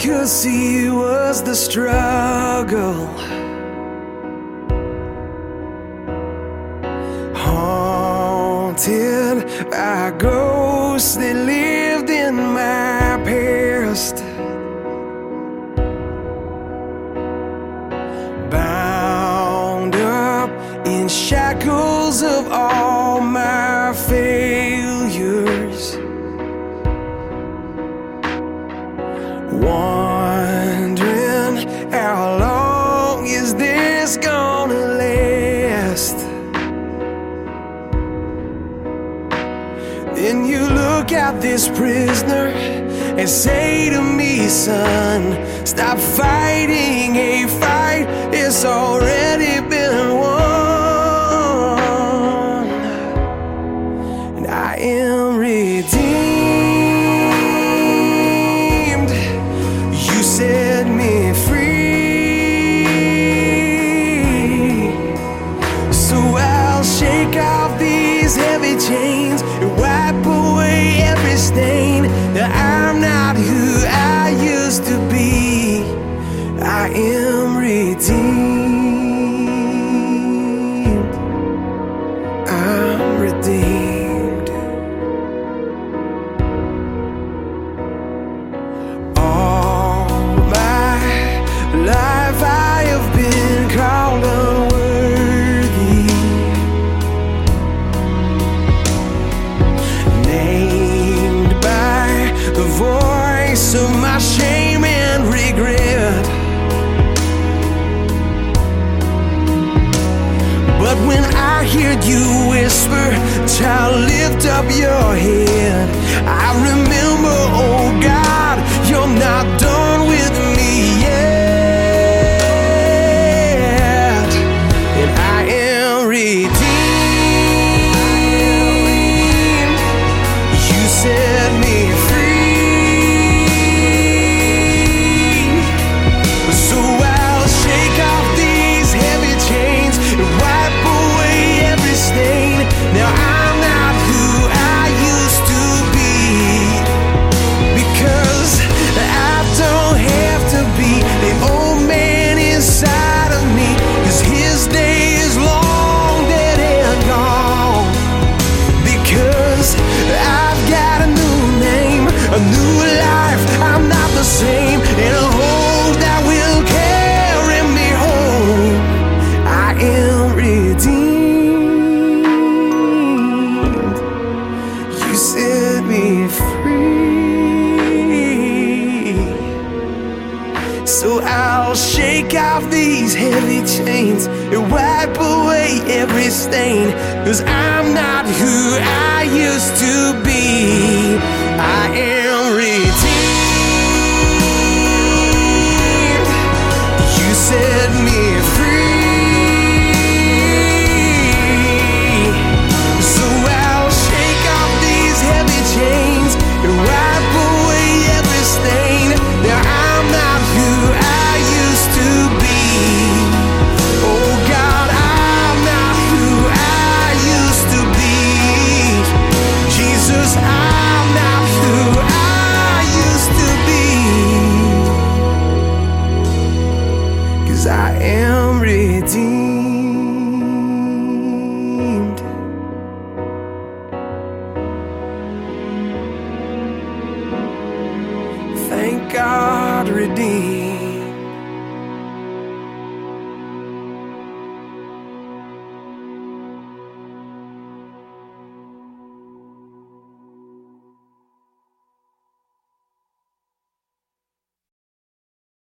could see was the struggle, haunted by ghosts that lived in my past, bound up in shackles of all my failures, wondering how long is this gonna last. Then you look at this prisoner and say to me, son, stop fighting a fight, it's already been won. And I am redeemed, you set me free. So I'll shake off these heavy chains and wipe away every stain. That I'm not who I used to be. I am redeemed. I'm redeemed. All my life I have been called unworthy, named by the voice of my shame and regret. But when I hear you whisper, child, lift up your head, I remember, oh God, you're not done with me yet. And I am redeemed, you set me free. So I'll shake off these heavy chains and wipe away every stain. Now I'm not who I used to be, because I don't have to be the old man inside of me, 'cause his day is long dead and gone. Because I've got a new name, a new life, I'm not the same, and a hope that will carry me home. I am redeemed, you set me free. So I'll shake off these heavy chains and wipe away every stain, 'cause I'm not who I used to be. I am redeemed, you set me free. So I'll shake off these heavy chains and wipe away every stain. Now I'm not who I used to be. Oh God, I'm not who I used to be. Jesus, I'm not who I used to be. 'Cause I am redeemed. Thank God, redeemed.